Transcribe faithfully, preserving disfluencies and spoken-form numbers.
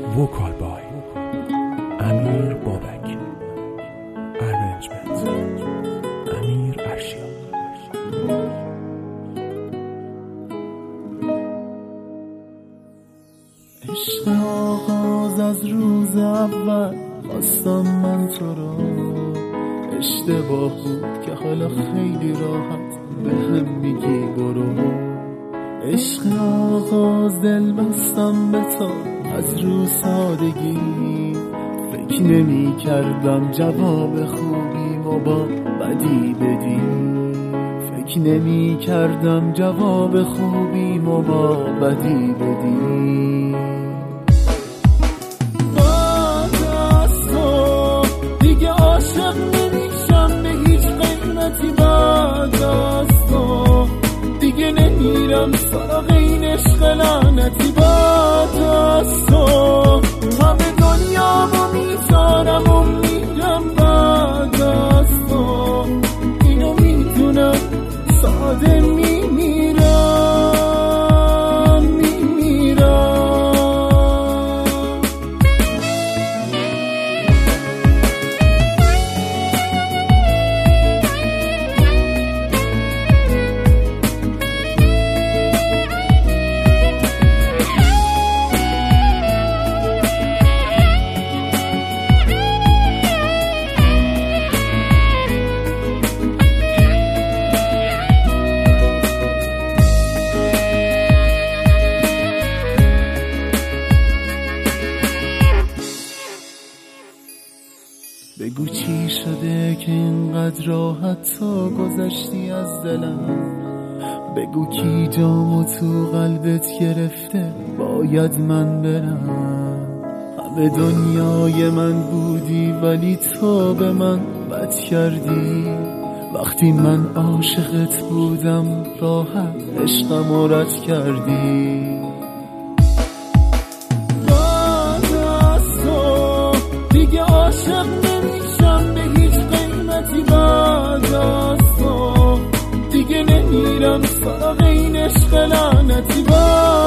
وکال بای امیر بابک، ارنجمنت امیر ارشیا. عشق آغاز از روز اول خواستم من تو رو، اشتباه بود که حالا خیلی راحت به هم میگی برو. عشق آغاز دل بستم به تو از رو سادگی، فکر نمی کردم جواب خوبی ما با بدی بدی، فکر نمی کردم جواب خوبی ما با بدی بدی. بعد از تو دیگه عاشق نمیشم به هیچ قیمتی، بعد از تو دیگه نمیرم سراغ این عشق لعنتی، بعد از تو همه دنیامو میذارم و میرم، بعد از تو اینو میدونم ساده میمیرم میمیرم. بگو چی شده که اینقدر راحت تو گذشتی از دلم، بگو کی جامو تو قلبت گرفته باید من برم. همه دنیای من بودی ولی تو به من بد کردی، وقتی من عاشقت بودم راحت عشقمو رد کردی. بعد از تو دیگه عاشق نمیشم به هیچ قیمتی، بعد از تو دیگه نمیرم سراغ این عشق لعنتی، بعد